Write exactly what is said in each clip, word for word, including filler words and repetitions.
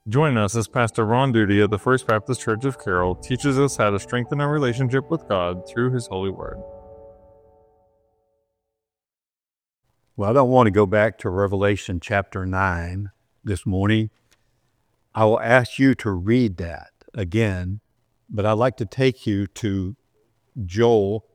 Join us as Pastor Ron Duty of the First Baptist Church of Carroll teaches us how to strengthen our relationship with God through His holy word. Well, I don't want to go back to Revelation chapter nine this morning. I will ask you to read that again, but I'd like to take you to Joel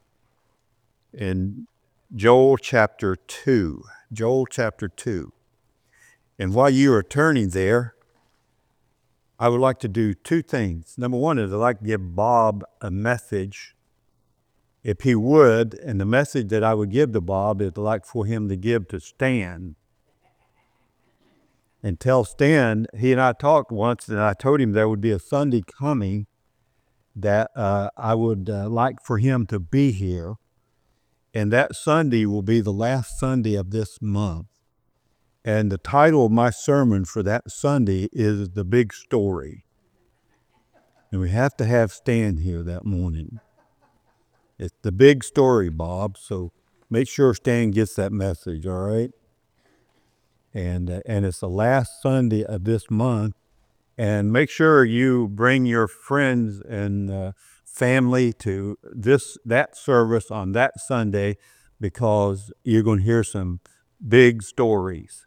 in Joel chapter two. Joel chapter two. And while you are turning there, I would like to do two things. Number one is I'd like to give Bob a message, if he would, and the message that I would give to Bob is I'd like for him to give to Stan. And tell Stan, he and I talked once, and I told him there would be a Sunday coming that uh, I would uh, like for him to be here. And that Sunday will be the last Sunday of this month. And the title of my sermon for that Sunday is The Big Story. And we have to have Stan here that morning. It's the big story, Bob, so make sure Stan gets that message, all right? And, uh, and it's the last Sunday of this month. And make sure you bring your friends and uh, family to this that service on that Sunday, because you're going to hear some big stories.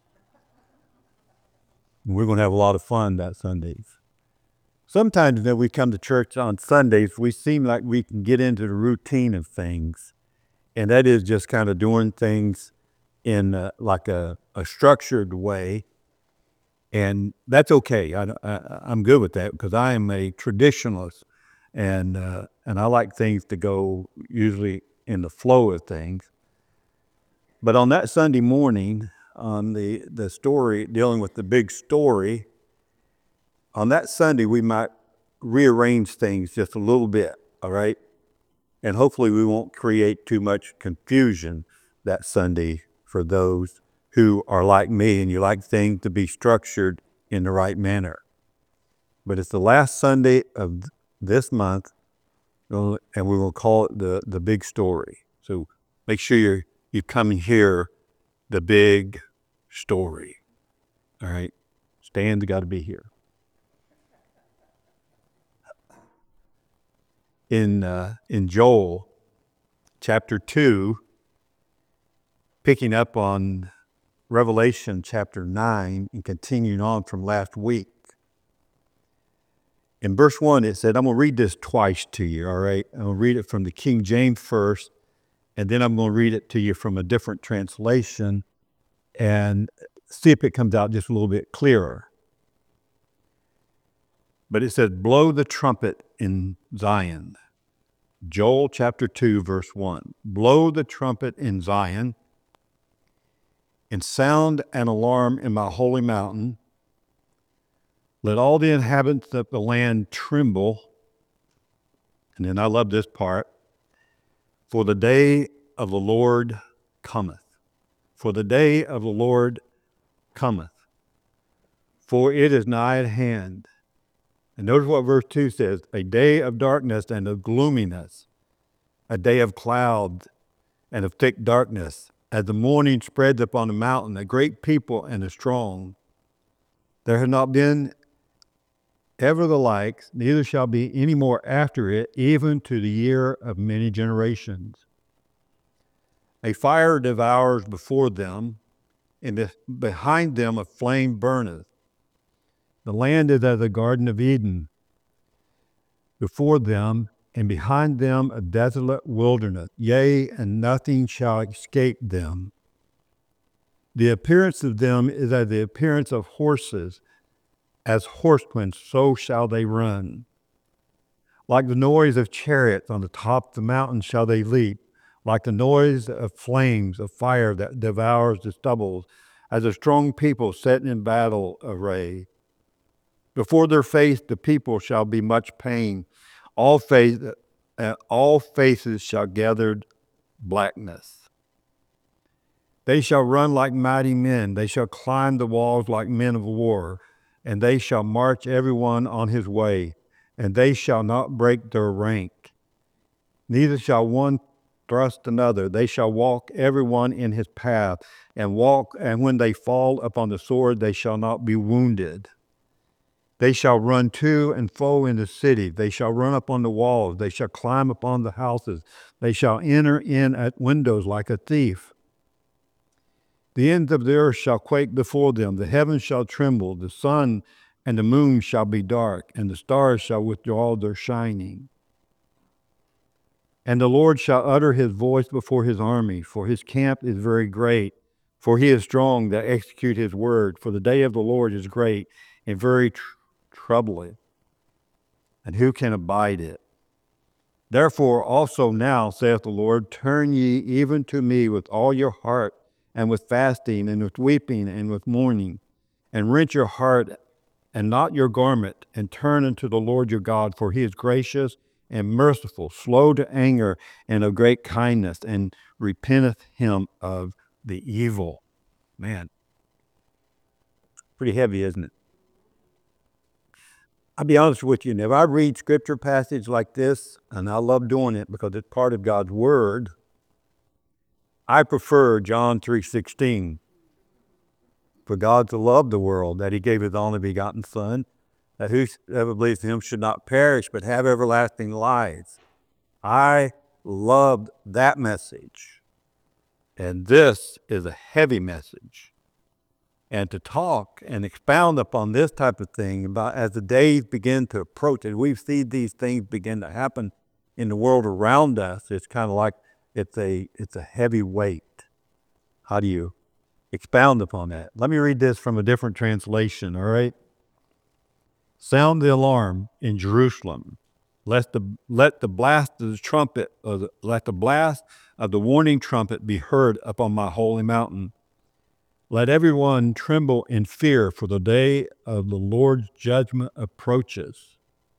We're going to have a lot of fun that Sunday. Sometimes when we come to church on Sundays, we seem like we can get into the routine of things. And that is just kind of doing things in uh, like a, a structured way. And that's okay. I, I, I'm good with that because I am a traditionalist. And, uh, and I like things to go usually in the flow of things. But on that Sunday morning, on the, the story, dealing with the big story, on that Sunday, we might rearrange things just a little bit, all right? And hopefully we won't create too much confusion that Sunday for those who are like me and you like things to be structured in the right manner. But it's the last Sunday of this month, and we will call it the, the big story. So make sure you're, you come and hear the big story, all right? Stan's got to be here. In, uh, in Joel chapter two, picking up on Revelation chapter nine and continuing on from last week. In verse one, it said, I'm going to read this twice to you, all right? I'm going to read it from the King James first, and then I'm going to read it to you from a different translation and see if it comes out just a little bit clearer. But it says, blow the trumpet in Zion. Joel chapter two, verse one. Blow the trumpet in Zion and sound an alarm in my holy mountain. Let all the inhabitants of the land tremble. And then I love this part. For the day of the Lord cometh. For the day of the Lord cometh. For it is nigh at hand. And notice what verse two says. A day of darkness and of gloominess. A day of cloud and of thick darkness. As the morning spreads upon the mountain, a great people and a strong. There has not been ever the like, neither shall be any more after it, even to the year of many generations. A fire devours before them, and behind them a flame burneth. The land is as the Garden of Eden. Before them and behind them a desolate wilderness, yea, and nothing shall escape them. The appearance of them is as the appearance of horses. As horsemen, so shall they run. Like the noise of chariots on the top of the mountain shall they leap. Like the noise of flames of fire that devours the stubble, as a strong people set in battle array. Before their face the people shall be much pain. All, face, uh, all faces shall gather blackness. They shall run like mighty men. They shall climb the walls like men of war. And they shall march everyone on his way. And they shall not break their rank. Neither shall one thrust another. They shall walk everyone in his path, and walk, and when they fall upon the sword, they shall not be wounded. They shall run to and fro in the city. They shall run up on the walls. They shall climb upon the houses. They shall enter in at windows like a thief. The ends of the earth shall quake before them. The heavens shall tremble. The sun and the moon shall be dark, and the stars shall withdraw their shining. And the Lord shall utter his voice before his army, for his camp is very great. For he is strong that execute his word. For the day of the Lord is great and very tr- troubling. And who can abide it? Therefore also now, saith the Lord, turn ye even to me with all your heart, and with fasting, and with weeping, and with mourning, and rent your heart and not your garment, and turn unto the Lord your God, for he is gracious and merciful, slow to anger, and of great kindness, and repenteth him of the evil. Man, pretty heavy, isn't it? I'll be honest with you, if I read scripture passage like this, and I love doing it because it's part of God's word, I prefer John three sixteen. For God so loved the world that he gave his only begotten Son, that whosoever believes in him should not perish but have everlasting life. I loved that message. And this is a heavy message. And to talk and expound upon this type of thing about as the days begin to approach, and we've seen these things begin to happen in the world around us, it's kind of like it's a it's a heavy weight. How do you expound upon that? Let me read this from a different translation, all right? Sound the alarm in Jerusalem. Let the, let the blast of the trumpet, or the, let the blast of the warning trumpet be heard upon my holy mountain. Let everyone tremble in fear, for the day of the Lord's judgment approaches.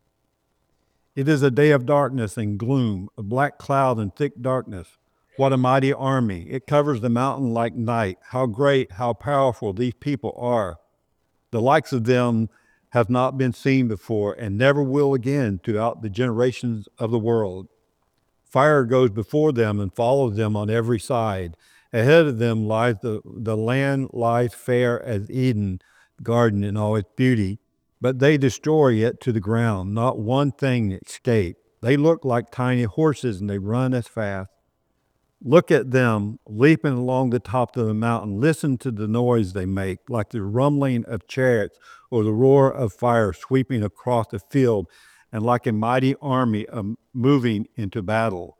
It is a day of darkness and gloom, a black cloud and thick darkness. What a mighty army. It covers the mountain like night. How great, how powerful these people are. The likes of them have not been seen before and never will again throughout the generations of the world. Fire goes before them and follows them on every side. Ahead of them lies the, the land lies fair as Eden garden in all its beauty, but they destroy it to the ground. Not one thing escaped. They look like tiny horses and they run as fast. Look at them leaping along the top of the mountain. Listen to the noise they make, like the rumbling of chariots or the roar of fire sweeping across the field, and like a mighty army um, moving into battle.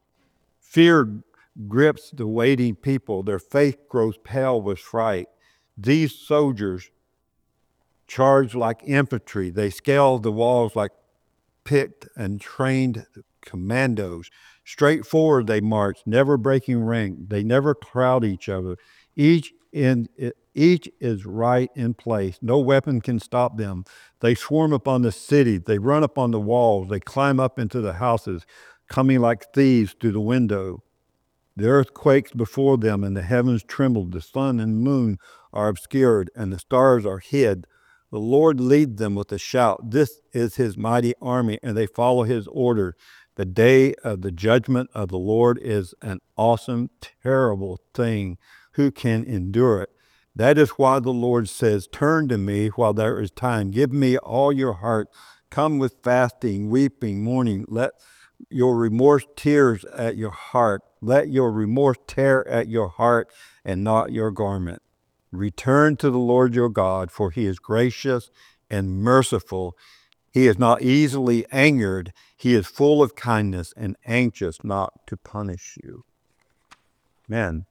Fear grips the waiting people. Their face grows pale with fright. These soldiers charge like infantry. They scale the walls like picked and trained commandos. Straight forward they march, never breaking rank. They never crowd each other. Each in each is right in place. No weapon can stop them. They swarm upon the city. They run upon the walls. They climb up into the houses, coming like thieves through the window. The earth quakes before them, and the heavens tremble. The sun and moon are obscured, and the stars are hid. The Lord leads them with a shout. This is his mighty army, and they follow his order. The day of the judgment of the Lord is an awesome, terrible thing. Who can endure it? That is why the Lord says, turn to me while there is time. Give me all your heart. Come with fasting, weeping, mourning. Let your remorse tears at your heart. Let your remorse tear at your heart and not your garment. Return to the Lord your God, for he is gracious and merciful. He is not easily angered. He is full of kindness and anxious not to punish you. Man,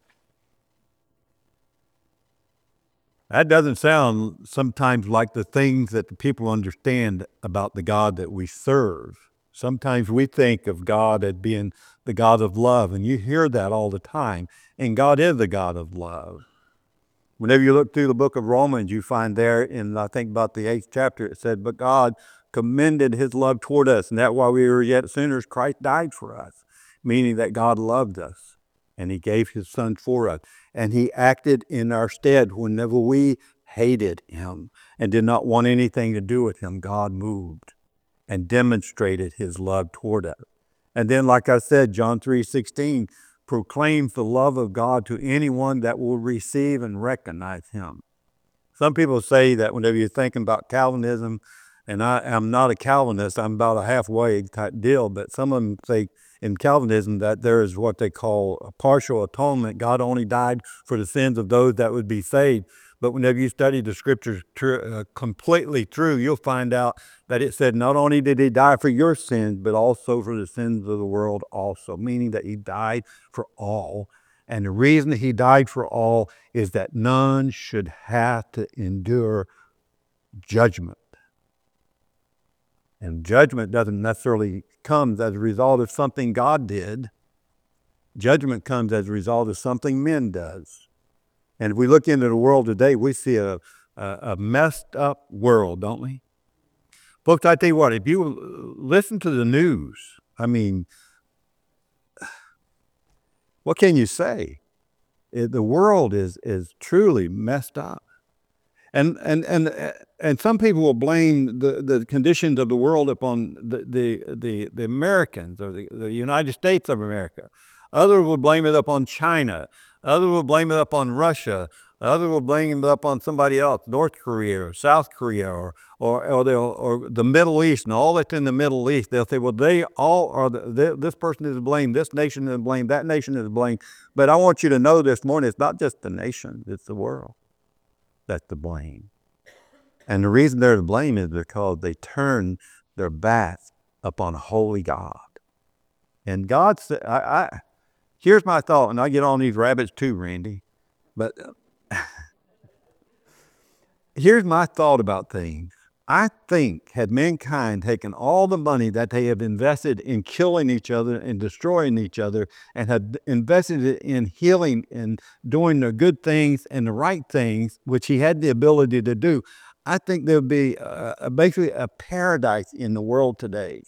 that doesn't sound sometimes like the things that the people understand about the God that we serve. Sometimes we think of God as being the God of love, and you hear that all the time. And God is the God of love. Whenever you look through the book of Romans, you find there in, I think about the eighth chapter, it said, but God commended his love toward us, and that while we were yet sinners, Christ died for us, meaning that God loved us, and he gave his son for us. And he acted in our stead whenever we hated him and did not want anything to do with him. God moved and demonstrated his love toward us. And then, like I said, John three sixteen proclaims the love of God to anyone that will receive and recognize him. Some people say that whenever you're thinking about Calvinism, and I am not a Calvinist, I'm about a halfway type deal, but some of them say in Calvinism that there is what they call a partial atonement. God only died for the sins of those that would be saved. But whenever you study the scriptures tr- uh, completely through, you'll find out that it said not only did he die for your sins, but also for the sins of the world also, meaning that he died for all. And the reason he died for all is that none should have to endure judgment. And judgment doesn't necessarily come as a result of something God did. Judgment comes as a result of something men does. And if we look into the world today, we see a, a, a messed up world, don't we? Folks, I tell you what, if you listen to the news, I mean, what can you say? It, the world is is truly messed up. And and and and some people will blame the, the conditions of the world upon the the the, the Americans or the, the United States of America. Others will blame it upon China. Others will blame it upon Russia. Others will blame it upon somebody else, North Korea or South Korea or or or, they'll, or the Middle East and all that's in the Middle East. They'll say, well, they all are. The, they, this person is to blame. This nation is to blame. That nation is to blame. But I want you to know this morning, it's not just the nation; it's the world that's to blame. And the reason they're to blame is because they turn their backs upon a holy God. And God said, I, I, here's my thought, and I get on these rabbits too, Randy, but here's my thought about things. I think had mankind taken all the money that they have invested in killing each other and destroying each other and had invested it in healing and doing the good things and the right things, which he had the ability to do, I think there would be a, basically a paradise in the world today.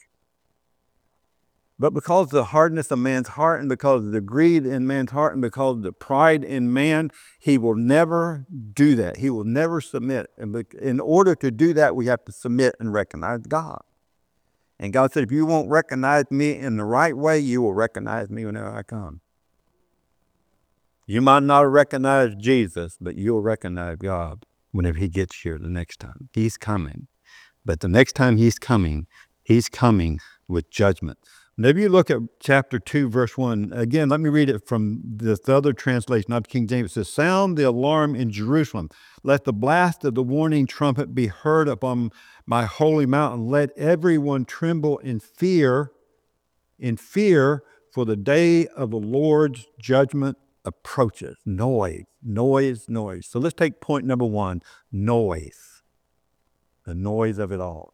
But because of the hardness of man's heart and because of the greed in man's heart and because of the pride in man, he will never do that. He will never submit. And in order to do that, we have to submit and recognize God. And God said, if you won't recognize me in the right way, you will recognize me whenever I come. You might not recognize Jesus, but you'll recognize God whenever he gets here the next time. He's coming. But the next time he's coming, he's coming with judgment. And if you look at chapter two, verse one, again, let me read it from this other translation, not King James. It says, sound the alarm in Jerusalem. Let the blast of the warning trumpet be heard upon my holy mountain. Let everyone tremble in fear, in fear, for the day of the Lord's judgment approaches. Noise, noise, noise. So let's take point number one, noise. The noise of it all.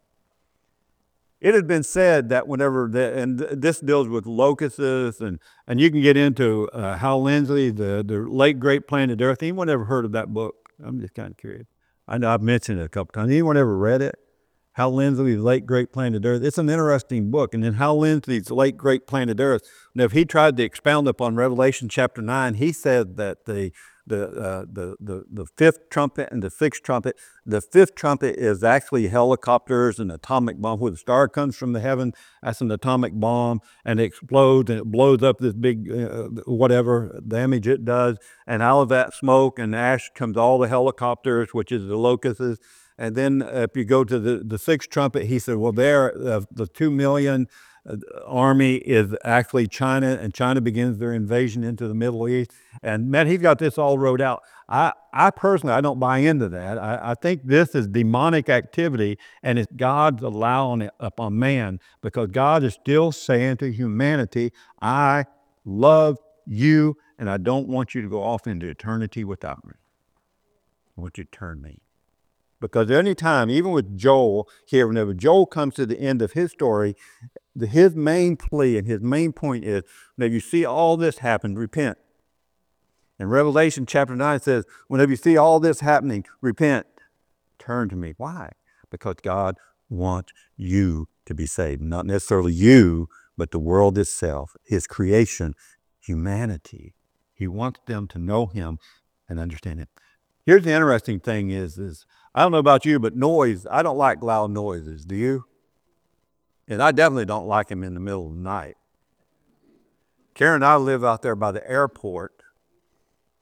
It has been said that whenever, the, and this deals with locusts, and, and you can get into uh, Hal Lindsey, the, the late great Planet Earth. Anyone ever heard of that book? I'm just kind of curious. I know I've mentioned it a couple times. Anyone ever read it? Hal Lindsey's Late Great Planet Earth. It's an interesting book. And then Hal Lindsey's Late Great Planet Earth. Now, if he tried to expound upon Revelation chapter nine, he said that the the uh, the the the fifth trumpet and the sixth trumpet. The fifth trumpet is actually helicopters and atomic bomb. Where the star comes from the heaven, that's an atomic bomb, and it explodes and it blows up this big uh, whatever damage it does. And out of that smoke and ash comes all the helicopters, which is the locusts. And then uh, if you go to the, the sixth trumpet, he said, well, there, uh, the two million uh, army is actually China, and China begins their invasion into the Middle East. And man, he's got this all wrote out. I, I personally, I don't buy into that. I, I think this is demonic activity, and it's God's allowing it upon man, because God is still saying to humanity, I love you, and I don't want you to go off into eternity without me. I want you to turn me. Because any time, even with Joel here, whenever Joel comes to the end of his story, the, his main plea and his main point is, whenever you see all this happen, repent. And Revelation chapter nine says, whenever you see all this happening, repent, turn to me. Why? Because God wants you to be saved. Not necessarily you, but the world itself, his creation, humanity. He wants them to know him and understand him. Here's the interesting thing is, is I don't know about you, but noise, I don't like loud noises. Do you? And I definitely don't like them in the middle of the night. Karen and I live out there by the airport,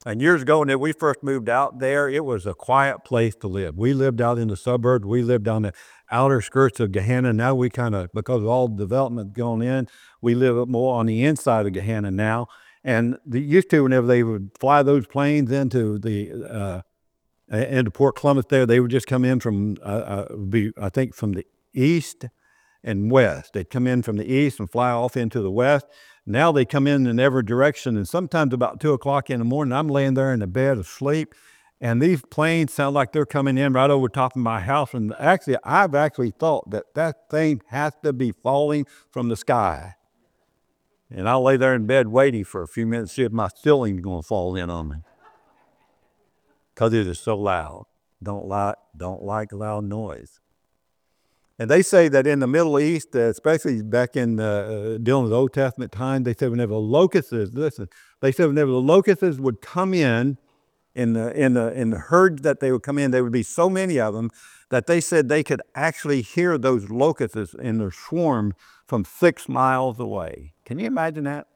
And years ago, when we first moved out there, it was a quiet place to live. We lived out in the suburbs. We lived on the outer skirts of Gahanna. Now we kind of, because of all the development going in, we live more on the inside of Gahanna now. And they used to, whenever they would fly those planes into the uh, into Port Columbus there, they would just come in from, uh, uh, be, I think, from the east and west. They'd come in from the east and fly off into the west. Now they come in in every direction, and sometimes about two o'clock in the morning, I'm laying there in the bed asleep, and these planes sound like they're coming in right over top of my house. And actually, I've actually thought that that thing has to be falling from the sky. And I'll lay there in bed waiting for a few minutes to see if my ceiling's going to fall in on me, because it is so loud. Don't like, don't like loud noise. And they say that in the Middle East, uh, especially back in uh, dealing with Old Testament time, they said whenever the locusts, listen, they said whenever the locusts would come in, in the in the in the herds that they would come in, there would be so many of them that they said they could actually hear those locusts in their swarm from six miles away. Can you imagine that?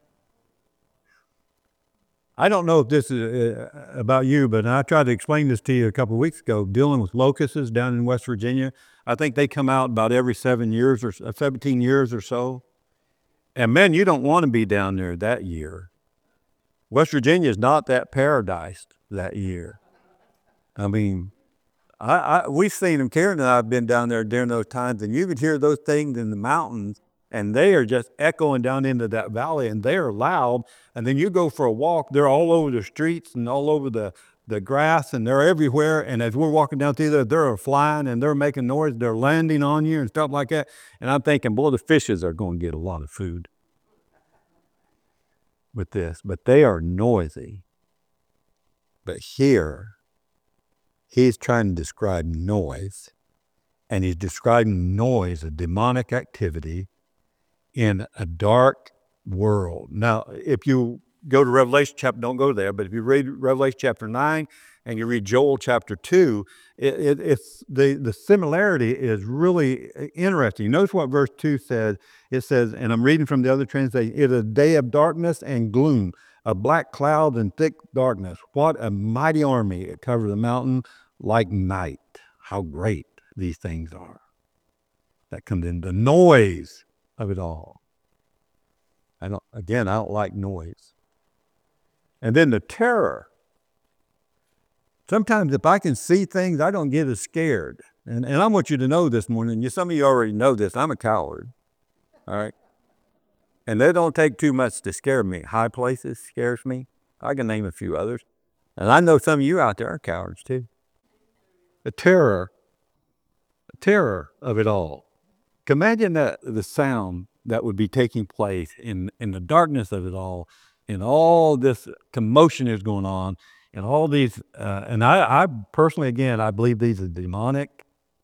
I don't know if this is uh, about you, but I tried to explain this to you a couple of weeks ago, dealing with locusts down in West Virginia. I think they come out about every seven years or seventeen years or so. And man, you don't want to be down there that year. West Virginia is not that paradise that year. I mean, I, I we've seen them. Karen and I have been down there during those times, and you could hear those things in the mountains, and they are just echoing down into that valley, and they are loud. And then you go for a walk, they're all over the streets and all over the, the grass, and they're everywhere. And as we're walking down through there, they're flying and they're making noise. They're landing on you and stuff like that. And I'm thinking, boy, the fishes are going to get a lot of food with this. But they are noisy. But here, he's trying to describe noise. And he's describing noise, a demonic activity in a dark world. Now, if you go to Revelation chapter, don't go there, but if you read Revelation chapter nine and you read Joel chapter two, it, it, it's the, the similarity is really interesting. Notice what verse two says. It says, and I'm reading from the other translation, it is a day of darkness and gloom, a black cloud and thick darkness. What a mighty army. It covers the mountain like night. How great these things are. That comes in the noise of it all. I don't, again, I don't like noise. And then the terror. Sometimes if I can see things, I don't get as scared. And, and I want you to know this morning, you, some of you already know this, I'm a coward, all right? And they don't take too much to scare me. High places scares me. I can name a few others. And I know some of you out there are cowards too. The terror, the terror of it all. Imagine that the sound that would be taking place in, in the darkness of it all, and all this commotion is going on, and all these, uh, and I, I personally, again, I believe these are demonic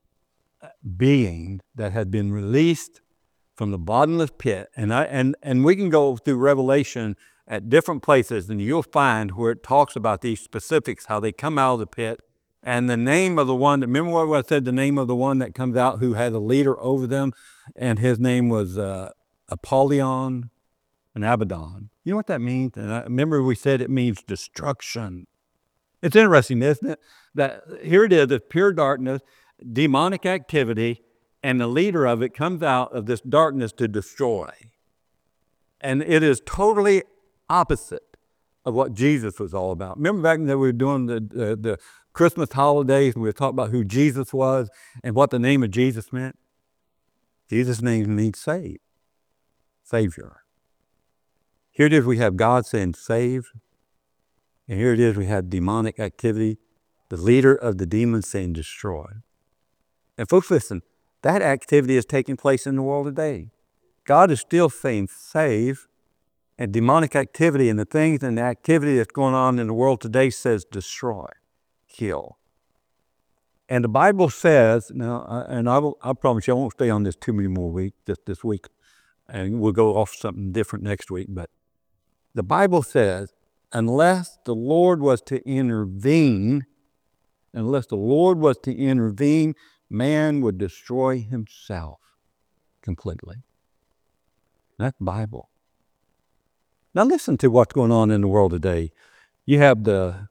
beings that had been released from the bottomless pit. And I and and we can go through Revelation at different places, and you'll find where it talks about these specifics, how they come out of the pit. And the name of the one, remember what I said, the name of the one that comes out who had a leader over them, and his name was uh, Apollyon and Abaddon. You know what that means? And I remember we said it means destruction. It's interesting, isn't it? That here it is, it's pure darkness, demonic activity, and the leader of it comes out of this darkness to destroy. And it is totally opposite of what Jesus was all about. Remember back when we were doing the, the, the Christmas holidays, and we were talking about who Jesus was and what the name of Jesus meant? Jesus' name means save, Savior. Here it is, we have God saying save, and here it is, we have demonic activity, the leader of the demons saying destroy. And folks, listen, that activity is taking place in the world today. God is still saying save, and demonic activity and the things and the activity that's going on in the world today says destroy, kill. And the Bible says, now, and I, will, I promise you I won't stay on this too many more weeks, just this week, and we'll go off something different next week, but the Bible says, unless the Lord was to intervene, unless the Lord was to intervene, man would destroy himself completely. That's Bible. Now listen to what's going on in the world today. You have the,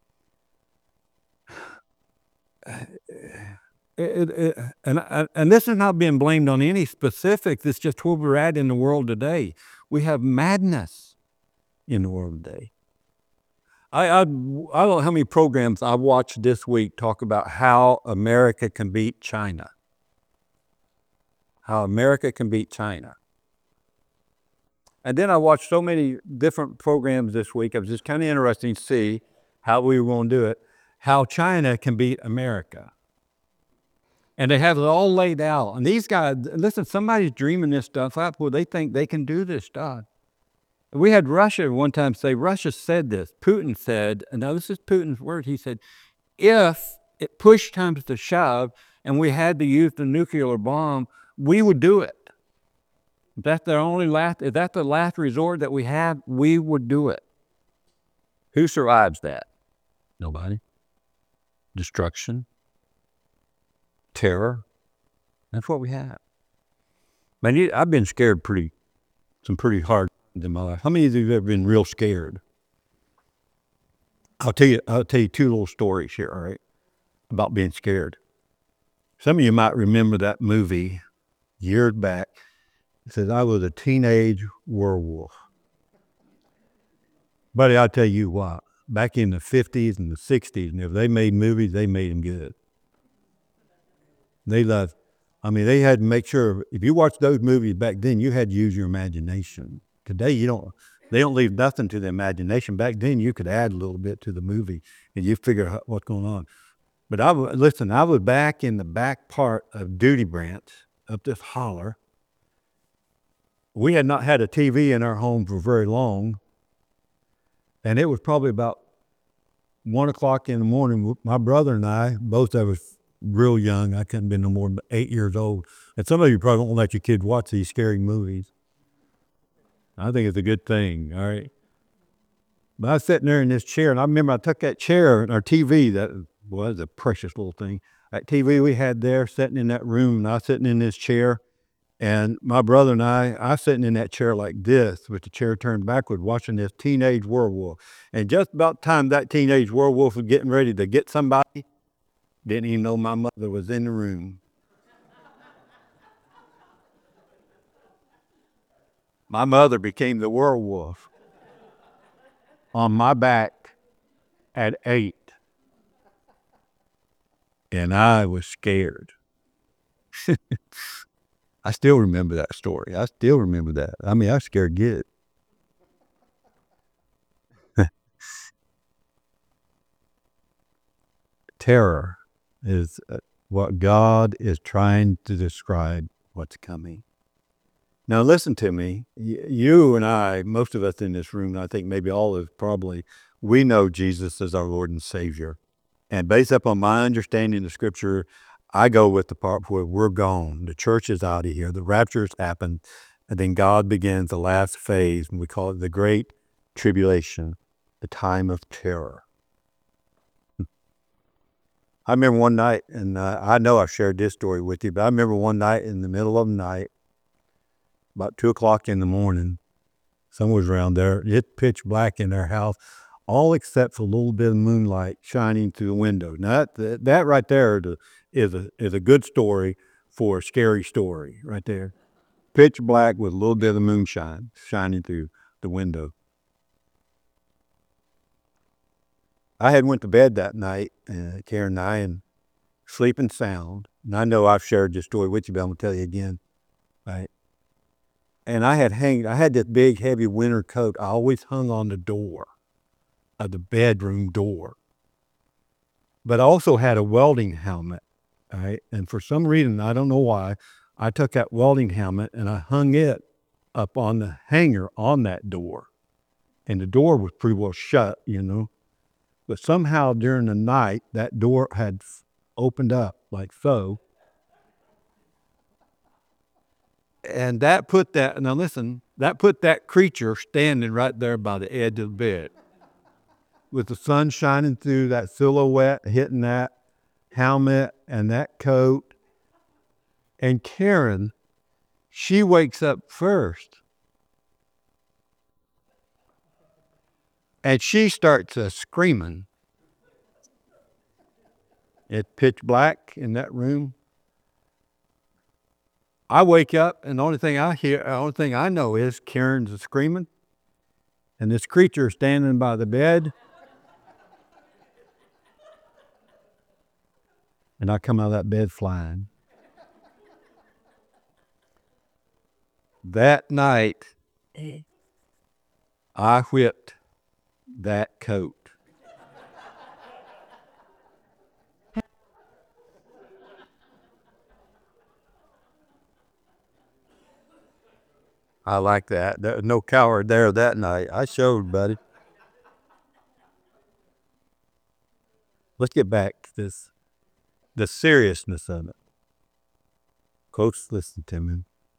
it, it, and, and this is not being blamed on any specifics. It's just where we're at in the world today. We have madness in the world today. I, I, I don't know how many programs I watched this week talk about how America can beat China. How America can beat China. And then I watched so many different programs this week. It was just kind of interesting to see how we were going to do it, how China can beat America. And they have it all laid out. And these guys, listen, somebody's dreaming this stuff up where they think they can do this stuff. We had Russia one time say, Russia said this. Putin said, and now this is Putin's word, he said, if it push comes to shove and we had to use the nuclear bomb, we would do it. If that's the only last, if that's the last resort that we have, we would do it. Who survives that? Nobody. Destruction. Terror. That's what we have. Man, I've been scared pretty, some pretty hard in my life. How many of you have ever been real scared? I'll tell you, I'll tell you two little stories here, all right, about being scared. Some of you might remember that movie years back. It says, I was a teenage werewolf. Buddy, I'll tell you what, back in the fifties and the sixties, and if they made movies, they made them good. They loved, I mean, they had to make sure, if you watched those movies back then, you had to use your imagination. Today, you don't, they don't leave nothing to the imagination. Back then, you could add a little bit to the movie, and you figure out what's going on. But I, listen, I was back in the back part of Duty Branch, up this holler. We had not had a T V in our home for very long. And it was probably about one o'clock in the morning. My brother and I, both of us real young. I couldn't have been no more than eight years old. And some of you probably won't let your kids watch these scary movies. I think it's a good thing, all right? But I was sitting there in this chair, and I remember I took that chair and our T V, that was a precious little thing. That T V we had there, sitting in that room, and I was sitting in this chair. And my brother and I, I was sitting in that chair like this, with the chair turned backward, watching this teenage werewolf. And just about the time that teenage werewolf was getting ready to get somebody, didn't even know my mother was in the room. My mother became the werewolf on my back at eight. And I was scared. I still remember that story. I still remember that. I mean, I was scared good. Terror is what God is trying to describe what's coming. Now, listen to me. You and I, most of us in this room, I think maybe all of us probably, we know Jesus as our Lord and Savior. And based upon my understanding of Scripture, I go with the part where we're gone. The church is out of here. The rapture has happened. And then God begins the last phase, and we call it the Great Tribulation, the time of terror. I remember one night, and uh, I know I've shared this story with you, but I remember one night in the middle of the night, about two o'clock in the morning, someone was around there. It's pitch black in their house, all except for a little bit of moonlight shining through the window. Now, that, that right there is a, is a good story for a scary story right there. Pitch black with a little bit of moonshine shining through the window. I had went to bed that night, uh, Karen and I, and sleeping sound. And I know I've shared this story with you, but I'm going to tell you again, right? And I had hanged, I had this big, heavy winter coat. I always hung on the door of the bedroom door. But I also had a welding helmet, right? And for some reason, I don't know why, I took that welding helmet and I hung it up on the hanger on that door. And the door was pretty well shut, you know. But somehow during the night, that door had opened up like so. And that put that, now listen, that put that creature standing right there by the edge of the bed with the sun shining through that silhouette, hitting that helmet and that coat. And Karen, she wakes up first. And she starts uh, screaming. It's pitch black in that room. I wake up, and the only thing I hear, the only thing I know is Karen's screaming, and this creature standing by the bed. And I come out of that bed flying. That night, I whipped that coat. I like that. There was no coward there that night. I showed, buddy. Let's get back to this, the seriousness of it. Coach, listen to me.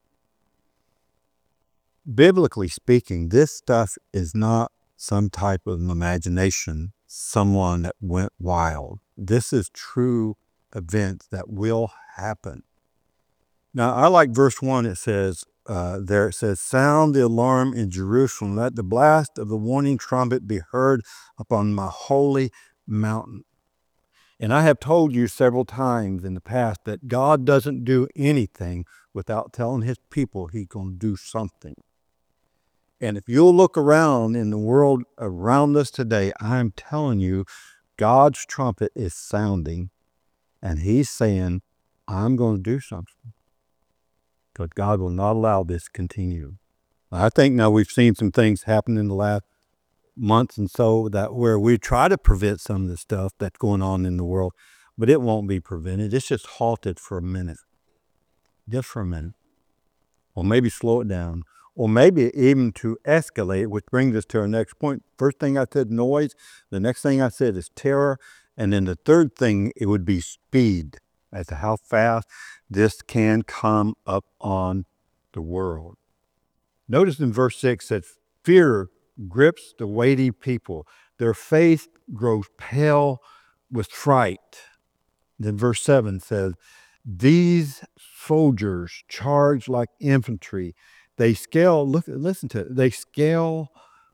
Biblically speaking, this stuff is not some type of imagination, someone that went wild. This is true events that will happen. Now, I like verse one. It says, uh, there it says, sound the alarm in Jerusalem. Let the blast of the warning trumpet be heard upon my holy mountain. And I have told you several times in the past that God doesn't do anything without telling his people he's going to do something. And if you'll look around in the world around us today, I'm telling you, God's trumpet is sounding, and he's saying, I'm going to do something. Because God will not allow this to continue. I think now we've seen some things happen in the last months and so that where we try to prevent some of the stuff that's going on in the world, but it won't be prevented. It's just halted for a minute. Just for a minute. Or maybe slow it down. Or maybe even to escalate, which brings us to our next point. First thing I said, noise. The next thing I said is terror. And then the third thing, it would be speed as to how fast this can come up on the world. Notice in verse six that fear grips the weighty people. Their faith grows pale with fright. Then verse seven says, these soldiers charge like infantry. They scale, look, listen to it, they scale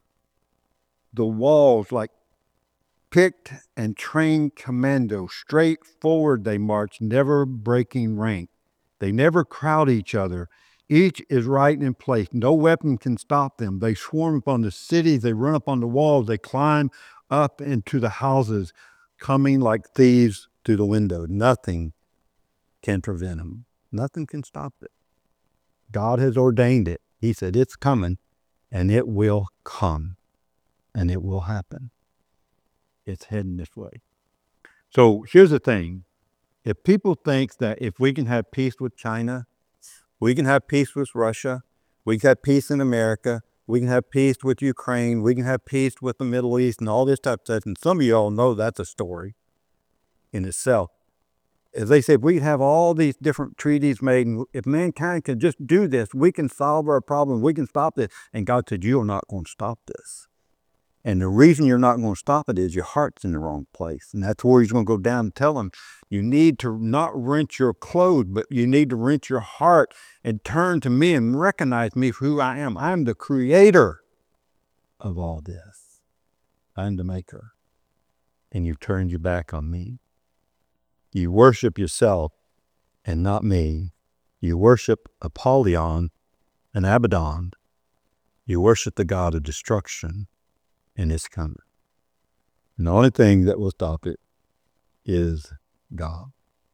the walls like picked and trained commandos. Straight forward they march, never breaking rank. They never crowd each other. Each is right in place. No weapon can stop them. They swarm upon the cities. They run up on the walls. They climb up into the houses, coming like thieves through the window. Nothing can prevent them. Nothing can stop it. God has ordained it. He said it's coming, and it will come, and it will happen. It's heading this way. So here's the thing. If people think that if we can have peace with China, we can have peace with Russia, we can have peace in America, we can have peace with Ukraine, we can have peace with the Middle East and all this type of stuff, and some of you all know that's a story in itself. As they said, we have all these different treaties made, and if mankind can just do this, we can solve our problem, we can stop this. And God said, you're not going to stop this. And the reason you're not going to stop it is your heart's in the wrong place. And that's where he's going to go down and tell them, you need to not rent your clothes, but you need to rent your heart and turn to me and recognize me for who I am. I'm the creator of all this. I'm the maker. And you've turned your back on me. You worship yourself and not me. You worship Apollyon and Abaddon. You worship the God of destruction, and it's coming. And the only thing that will stop it is God.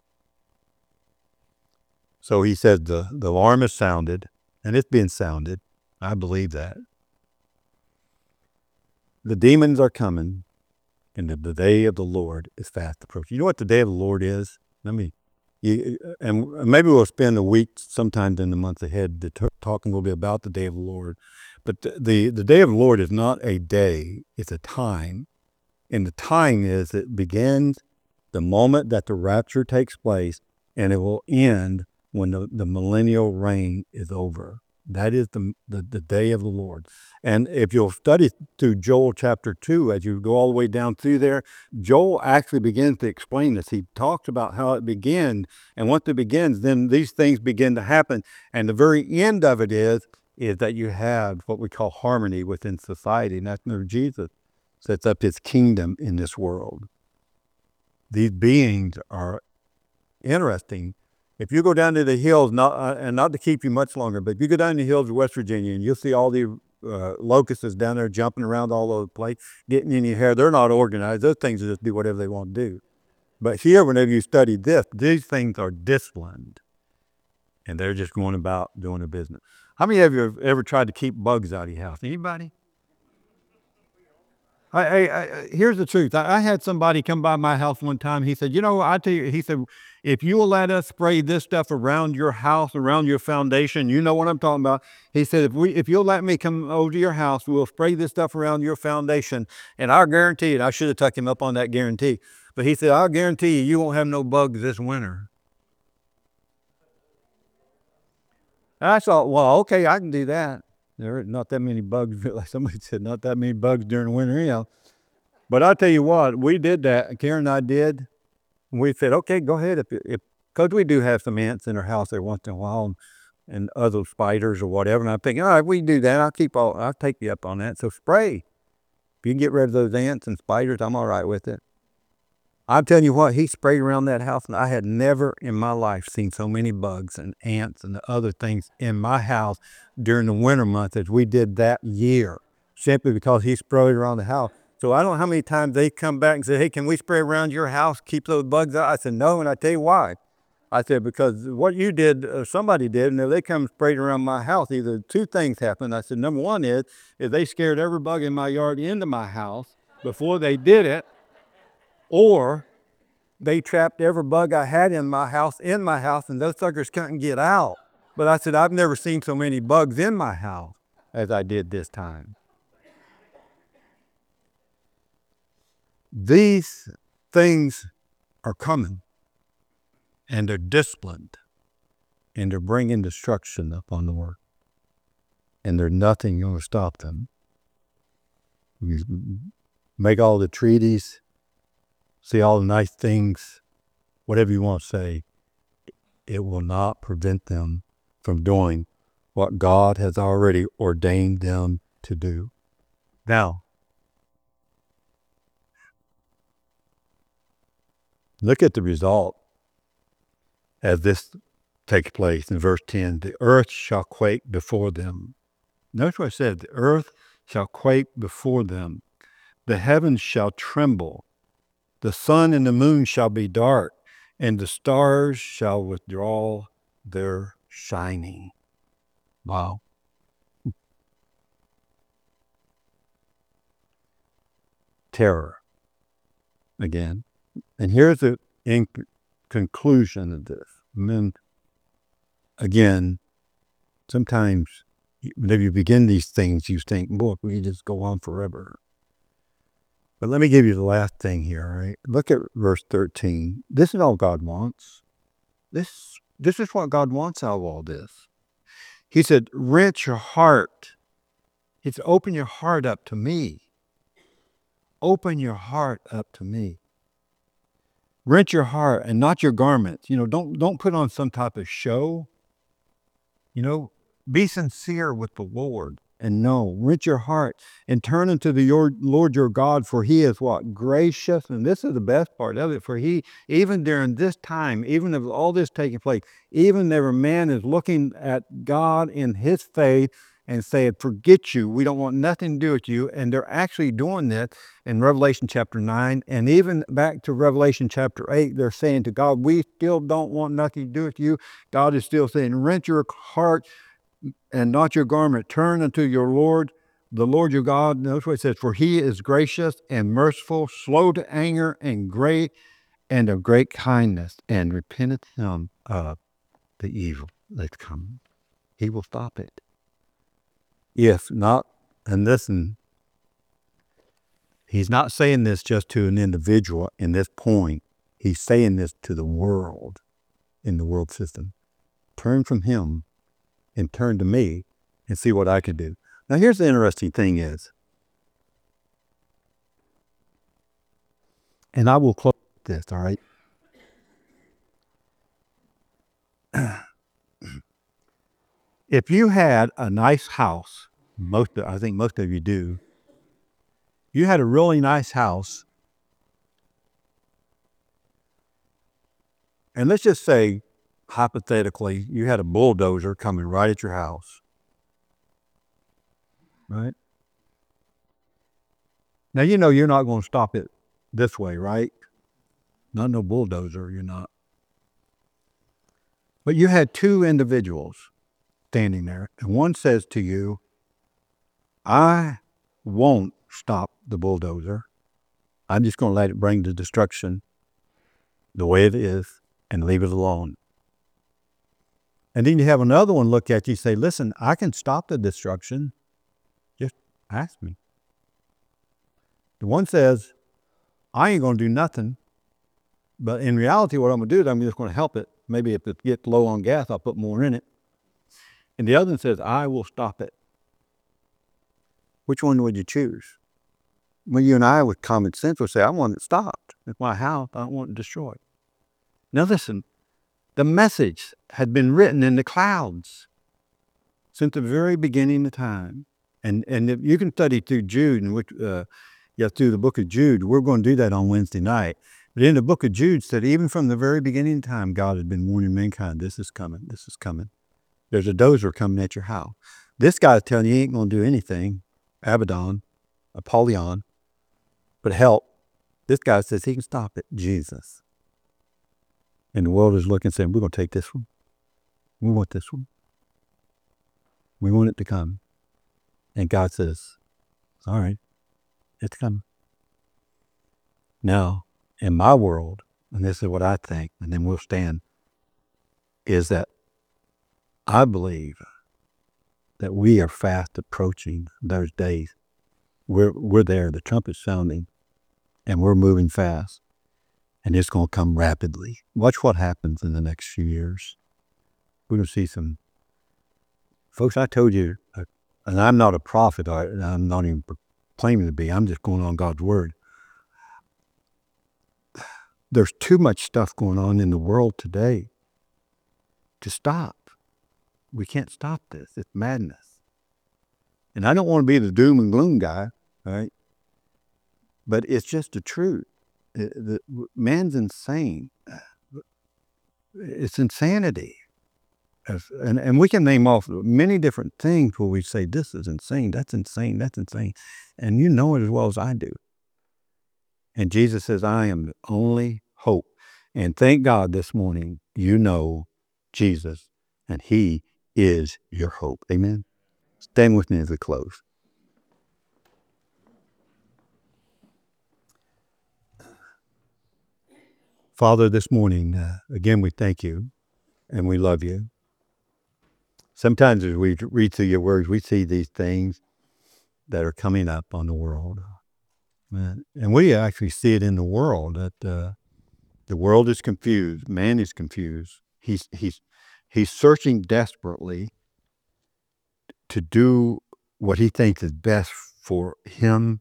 So he said the, the alarm is sounded, and it's being sounded. I believe that. The demons are coming, and the, the day of the Lord is fast approaching. You know what the day of the Lord is? Let me, you, and maybe we'll spend a week sometime in the months ahead to t- talking a little bit about the day of the Lord. But the, the, the day of the Lord is not a day, it's a time. And the time is, it begins the moment that the rapture takes place, and it will end when the, the millennial reign is over. That is the, the, the day of the Lord. And if you'll study through Joel chapter two, as you go all the way down through there, Joel actually begins to explain this. He talks about how it began, and once it begins, then these things begin to happen. And the very end of it is, is that you have what we call harmony within society, and that's through Jesus. sets up his kingdom in this world. These beings are interesting. If you go down to the hills, not uh, and not to keep you much longer, but if you go down to the hills of West Virginia and you'll see all the uh, locusts down there jumping around all over the place, getting in your hair. They're not organized. Those things just do whatever they want to do. But here, whenever you study this, these things are disciplined, and they're just going about doing their business. How many of you have ever tried to keep bugs out of your house? Anybody? I, I, I, here's the truth. I, I had somebody come by my house one time. He said, you know, I tell you, he said, if you will let us spray this stuff around your house, around your foundation, you know what I'm talking about. He said, if we, if you'll let me come over to your house, we'll spray this stuff around your foundation. And I guarantee it, I should have took him up on that guarantee. But he said, I'll guarantee you, you won't have no bugs this winter. And I thought, well, okay, I can do that. There are not that many bugs, like somebody said, not that many bugs during winter, you know. But I'll tell you what, we did that. Karen and I did. We said, okay, go ahead. If, if, because we do have some ants in our house every once in a while, and, and other spiders or whatever. And I'm thinking, all right, we can do that. I'll keep all, I'll take you up on that. So spray. If you can get rid of those ants and spiders, I'm all right with it. I'm telling you what, he sprayed around that house, and I had never in my life seen so many bugs and ants and other things in my house during the winter months as we did that year, simply because he sprayed around the house. So I don't know how many times they come back and say, hey, can we spray around your house, keep those bugs out? I said, no, and I tell you why. I said, because what you did, uh, somebody did, and if they come and sprayed around my house, either two things happened. I said, number one is, is they scared every bug in my yard into my house before they did it, or they trapped every bug I had in my house in my house, and those suckers couldn't get out. But I said, I've never seen so many bugs in my house as I did this time. These things are coming, and they're disciplined, and they're bringing destruction upon the world, and there's nothing going to stop them. You make all the treaties, see all the nice things, whatever you want to say, it will not prevent them from doing what God has already ordained them to do. Now, look at the result as this takes place in verse ten. The earth shall quake before them. Notice what it says, the earth shall quake before them. The heavens shall tremble. The sun and the moon shall be dark, and the stars shall withdraw their shining. Wow. Terror. Again. And here's the in conclusion of this. And then, again, sometimes whenever you begin these things, you think, boy, we can just go on forever. But let me give you the last thing here, all right? Look at verse thirteen. This is all God wants. This, this is what God wants out of all this. He said, rent your heart. He said, open your heart up to me. Open your heart up to me. Rent your heart and not your garments. You know, don't, don't put on some type of show. You know, be sincere with the Lord. And no, rent your heart and turn unto the your, Lord your God, for he is what? Gracious. And this is the best part of it. For he, even during this time, even of all this taking place, even there man is looking at God in his faith and saying, forget you. We don't want nothing to do with you. And they're actually doing this in Revelation chapter nine. And even back to Revelation chapter eight, they're saying to God, we still don't want nothing to do with you. God is still saying, rent your heart and not your garment. Turn unto your Lord, the Lord your God. Notice what it says, for he is gracious and merciful, slow to anger, and great, and of great kindness, and repenteth him of the evil that's coming. He will stop it. If not, and listen, he's not saying this just to an individual in this point. He's saying this to the world, in the world system. Turn from him and turn to me and see what I can do. Now, here's the interesting thing is, and I will close this, all right? If you had a nice house, most of, I think most of you do, You had a really nice house. And let's just say, hypothetically, you had a bulldozer coming right at your house. Right? Now, you know you're not going to stop it this way, right? Not no bulldozer, you're not. But you had two individuals standing there, and one says to you, I won't stop the bulldozer. I'm just going to let it bring the destruction the way it is and leave it alone. And then you have another one look at you and say, listen, I can stop the destruction. Just ask me. The one says, I ain't going to do nothing. But in reality, what I'm going to do is I'm just going to help it. Maybe if it gets low on gas, I'll put more in it. And the other one says, I will stop it. Which one would you choose? Well, you and I with common sense would say, I want it stopped. It's my house. I don't want it destroyed. Now listen, the message had been written in the clouds since the very beginning of time. And and if you can study through Jude, and which, uh, yeah, through the book of Jude. We're going to do that on Wednesday night. But in the book of Jude said, even from the very beginning of time, God had been warning mankind, this is coming, this is coming. There's a dozer coming at your house. This guy's telling you he ain't going to do anything. Abaddon, Apollyon, but help. This guy says he can stop it. Jesus. And the world is looking and saying, we're going to take this one. We want this one. We want it to come. And God says, all right, it's coming. Now, in my world, and this is what I think, and then we'll stand, is that I believe that we are fast approaching those days. We're we're there, the trumpet's sounding, and we're moving fast, and it's going to come rapidly. Watch what happens in the next few years. We're going to see some, folks, I told you, uh, and I'm not a prophet, I, I'm not even claiming to be, I'm just going on God's word. There's too much stuff going on in the world today to stop. We can't stop this. It's madness. And I don't want to be the doom and gloom guy, right? But it's just the truth. It, the, man's insane. It's insanity. As, and, and we can name off many different things where we say, this is insane, that's insane, that's insane. And you know it as well as I do. And Jesus says, I am the only hope. And thank God this morning, you know Jesus, and he is your hope. Amen. Stand with me as we close. Father, this morning, uh, again, we thank you and we love you. Sometimes as we read through your words, we see these things that are coming up on the world. And we actually see it in the world, that uh, the world is confused. Man is confused. He's, he's, he's searching desperately to do what he thinks is best for him.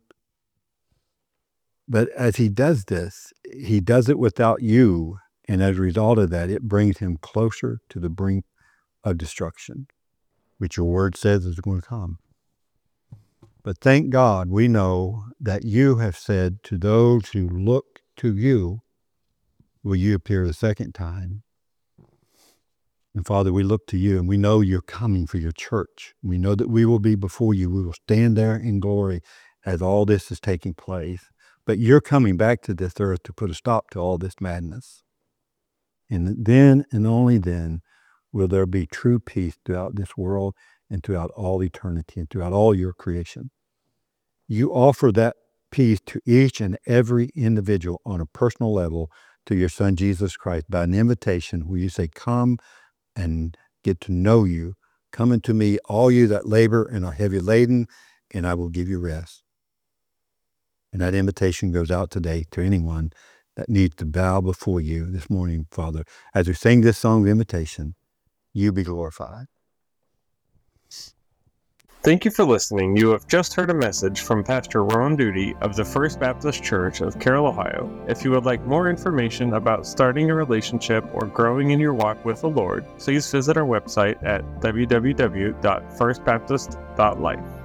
But as he does this, he does it without you. And as a result of that, it brings him closer to the brink of destruction, which your word says is going to come. But thank God we know that you have said to those who look to you, will you appear the second time? And Father, we look to you and we know you're coming for your church. We know that we will be before you. We will stand there in glory as all this is taking place. But you're coming back to this earth to put a stop to all this madness. And then and only then will there be true peace throughout this world and throughout all eternity and throughout all your creation. You offer that peace to each and every individual on a personal level to your Son, Jesus Christ, by an invitation where you say, come and get to know you. Come unto me, all you that labor and are heavy laden, and I will give you rest. And that invitation goes out today to anyone that needs to bow before you this morning, Father. As we sing this song of invitation, you be glorified. Thank you for listening. You have just heard a message from Pastor Ron Duty of the First Baptist Church of Carroll, Ohio. If you would like more information about starting a relationship or growing in your walk with the Lord, please visit our website at w w w dot first baptist dot life.